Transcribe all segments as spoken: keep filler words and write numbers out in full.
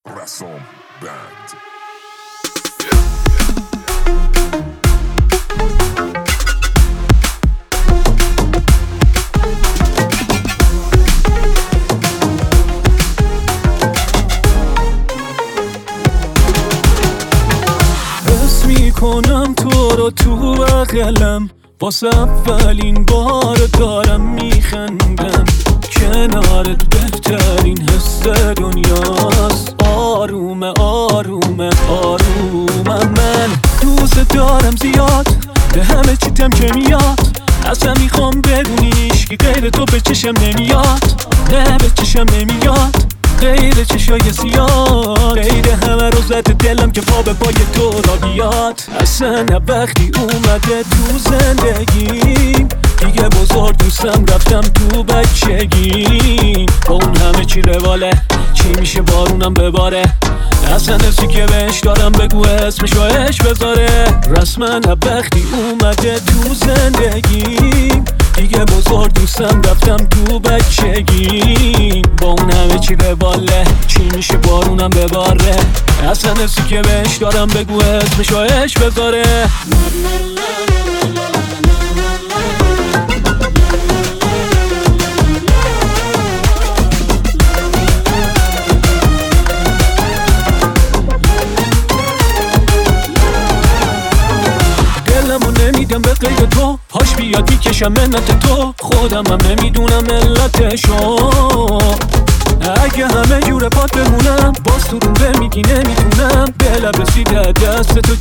Rasom Band. حس میکنم تو رو تو بغلم، واسه اولین بار دارم میخندم. کنارت بهترین حس دنیاست. آرومه آرومه آرومم، من دوست دارم زیاد، به همه چیتم که میاد. اصلا میخوام بدونیش که غیر تو به چشم نمیاد. نه به چشم نمیاد غیر چشای سیاه. غیر همه رو زده دلم که پا به پای تو را بیاد. اصلا وقتی اومده تو زندگیم دیگه بزرگ دوستم رفتم تو بچگی. با اون همه چی رواله، چی میشه بارونم بباره. اصلا حسی که بهش دارم بگو اسمشو اش بذاره. رسما وقتی اومده تو زندگیم دیگه بزرگ دوستم رفتم تو بچگی. با اون همه چی رواله، چی میشه بارونم بباره. اصلا حسی که بهش دارم بگو اسمشو اش بذاره. دلمو نمیدم به غیر تو، پاش بیاد میکشم منت تو. خودم هم نمیدونم علتشو. اگه همه جور پات بمونم باز تو رو میگی نمیتونم. به لب رسیده دست تو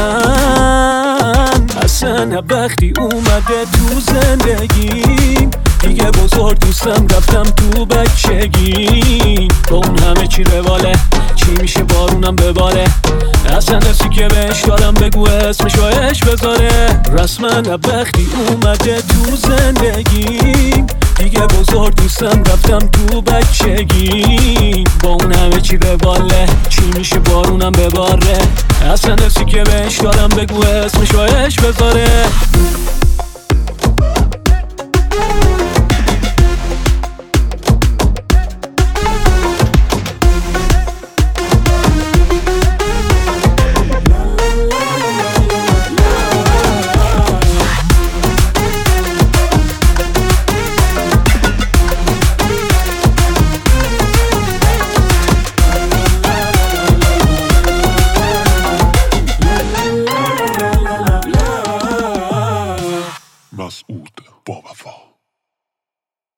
جونم. اصلا وقتی اومده تو زندگیم دیگه بزرگ دوستم رفتم تو بچگی. با اون همه چی رواله، چی میشه بارونم بباره. اصلا حسی که بهش دارم بگو اسمشو اش بذاره. رسما وقتی اومده تو زندگیم دیگه بزرگ دوستم رفتم تو بچگی. با اون همه چی رواله، چی میشه بارونم بباره. اصلا حسی که بهش دارم بگو اسمشو اش بذاره.